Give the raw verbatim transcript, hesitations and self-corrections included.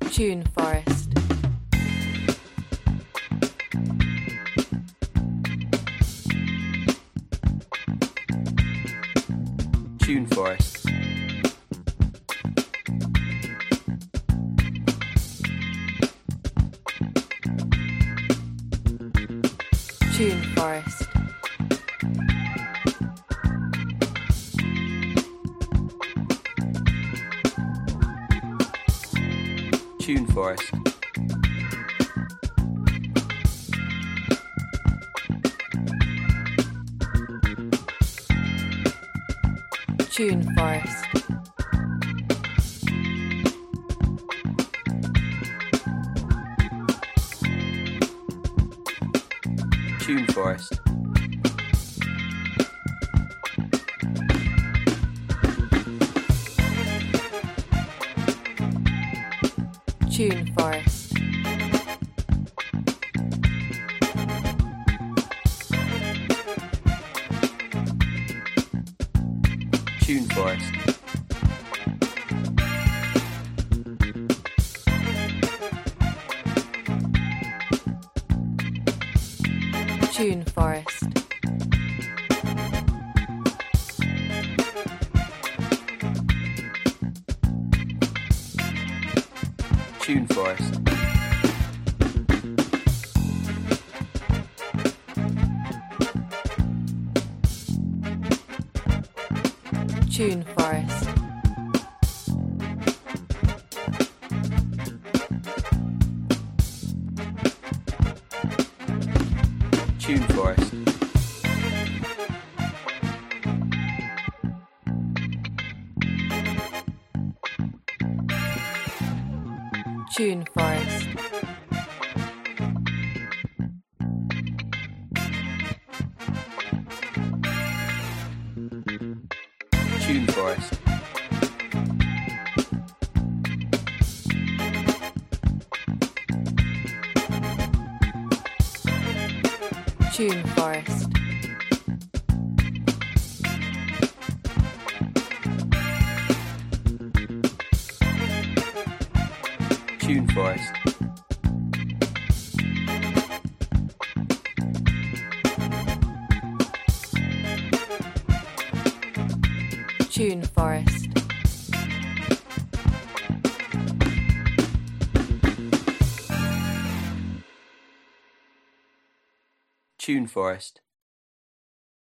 Tune Forest. Tune Forest. Tune Forest. Tune Forest. Tune Forest. Tune Forest. Tune Forest. Tune Forest. Tune Forest. Tune Forest. Tune Forest. Tune Forest. Tune Forest. Tune Forest. Tune Forest. Tune Forest. Tune Forest. Tune Forest.